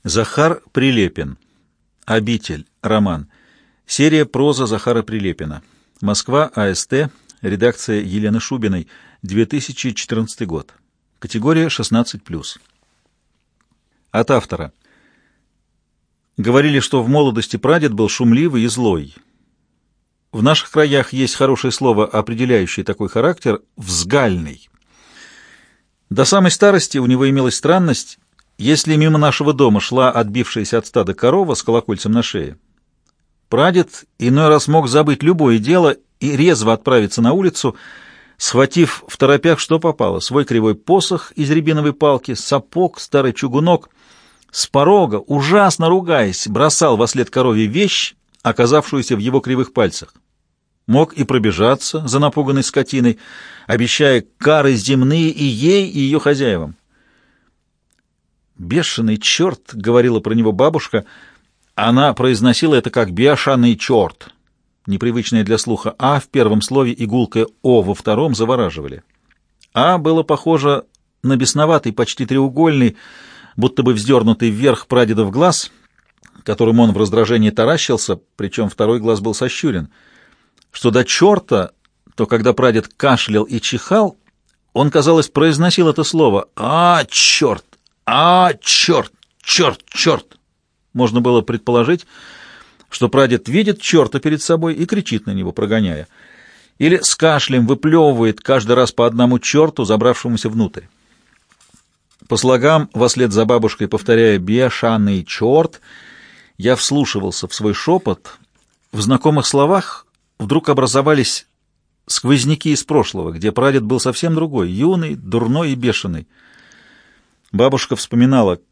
Захар Прилепин. Обитель. Роман. Серия проза Захара Прилепина. Москва. АСТ. Редакция Елены Шубиной. 2014 год. Категория 16+. От автора. Говорили, что в молодости прадед был шумливый и злой. В наших краях есть хорошее слово, определяющее такой характер — взгальный. До самой старости у него имелась странность: если мимо нашего дома шла отбившаяся от стада корова с колокольцем на шее, прадед иной раз мог забыть любое дело и резво отправиться на улицу, схватив второпях что попало: свой кривой посох из рябиновой палки, сапог, старый чугунок. С порога, ужасно ругаясь, бросал вослед корове вещь, оказавшуюся в его кривых пальцах. Мог и пробежаться за напуганной скотиной, обещая кары земные и ей, и ее хозяевам. «Бешеный черт», — говорила про него бабушка, она произносила это как «бешеный черт». Непривычное для слуха «а» в первом слове и гулкое «о» во втором завораживали. «А» было похоже на бесноватый, почти треугольный, будто бы вздернутый вверх прадедов глаз, которым он в раздражении таращился, причем второй глаз был сощурен. Что до черта, то когда прадед кашлял и чихал, он, казалось, произносил это слово «А, черт! А, черт! Черт! Черт!». Можно было предположить, что прадед видит черта перед собой и кричит на него, прогоняя, или с кашлем выплевывает каждый раз по одному черту, забравшемуся внутрь. По слогам, вослед за бабушкой, повторяя «бешаный черт», я вслушивался в свой шепот. В знакомых словах вдруг образовались сквозняки из прошлого, где прадед был совсем другой, юный, дурной и бешеный. Бабушка вспоминала,